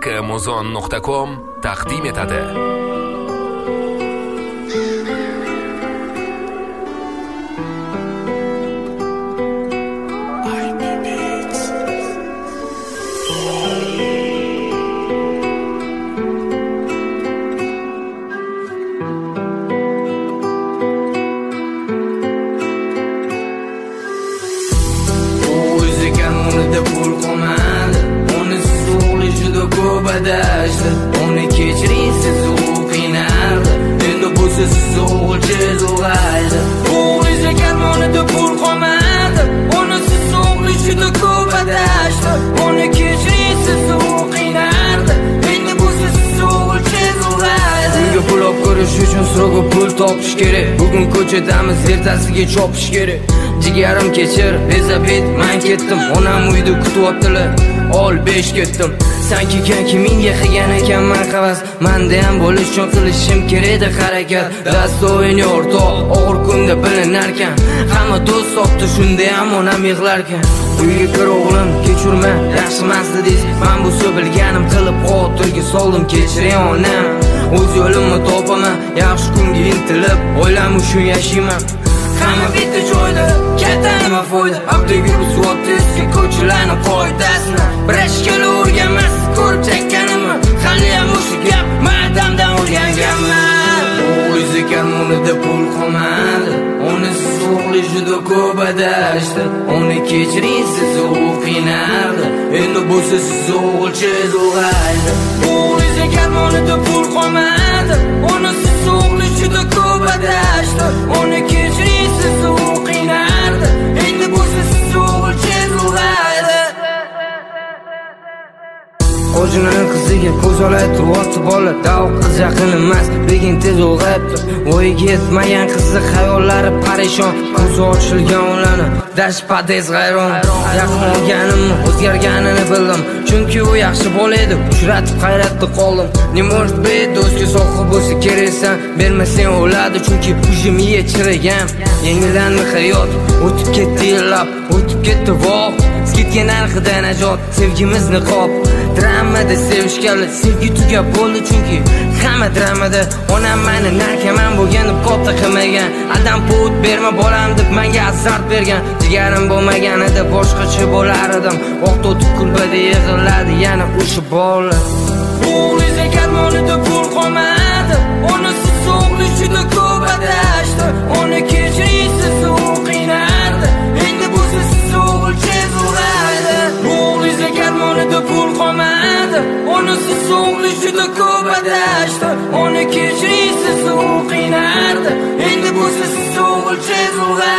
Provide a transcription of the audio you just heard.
muzon.com taqdim etadi. Onu keçiring siz u qiynaldi. Endi bu siz o'g'ilchiz ulg'aydi. Bu o'zi karmonida pul qolmadi. Uni siz o'g'ilchida ko'p adashdi. Uni keçiring siz u qiynaldi. Endi bu siz o'g'ilchiz ulg'aydi. Bunga pul olib ko'rish uchun srogo pul topish kerak. Bugun ko'chadamiz, ertasiga chopish kerak. Jigarim kechir, bezabet men ketdim. Onam uyda kutyaptilar. Ol 5 ketdim. Sanki kimingga qilgan ekanman havas. Menda ham bo'lish uchun qilishim kerak harakat. Dast o'yini o'rtoq, og'ir kunda bilinarkan. Hamma do'st sotdi, shunda ham onam yig'larkan. Uyga kir o'g'lim, kechirma, yaxshi emas dedingiz. Men bu bilganim qilib xotirga soldim, kechiring onam. O'z yo'limni topaman, yaxshi kunga intilib, o'ylam uchun yashayman. Hamma bitta joyda, katta nima foyda. Abdiga usvotizki ko'chilarni qoidasini birashkala o'rganmas, ko'rib chekkanimni. Hali ham o'sha gap madamdan o'rganganman. O'zi karmonida pul qolmadi. Uni siz o'g'li juda ko'p adashdi. Uni kechiring siz u qiynaldi. Endi bu siz o'g'ilchiz ulg'aydi. O'zi karmonida pul qolmadi. Uni siz o'g'li juda ko'p adashdi. Uni kechiring siz u qiynaldi. Endi bu siz o'g'ilchiz ulg'aydi. Qo'shnining qiziga ko'z olay turibdi bola. Davq qiz yaqin emas, lekin tez ulg'ayibdi. Voyaga yetmagan qizi xayollari parishon. Ko'zi ochilgan ularni dashpades g'ayron. Yaqin olganimni o'zgarganini bildim. Chunki u yaxshi bola edi, uchratib hayratda qoldim. Nimosh bey do'stga soqi bo'lsa keraksan, bermasang o'ladi. Chunki ujimiga chirigan. Yengilandi hayot, o'tib ketdi yillab, o'tib ketdi voq. Ketgan narxidan najot, sevgimiz niqob. Dramada sevishganlar sevgi tugab bo'ldi. Chunki hamma dramada onam meni narkoman bo'lgan deb katta qilmagan. Adam put berma bolam deb menga azart bergan. Jigarim bo'lmaganida boshqacha bo'lar edim. Vaqt o'tib kulbada yig'iladi yana o'sha bola. O'g'liga karmonida pul qolmadi. Uni siz o'g'li juda ko'p adashdi. Uni kechiring siz u qiynaldi. Endi bu siz o'g'ilchiz ulg'aydi. O'g'liga karmonida pul qolmadi. Uni siz o'g'li juda ko'p adashdi. Uni kechiring siz u qiynaldi. Endi bu siz o'g'ilchiz ulg'aydi.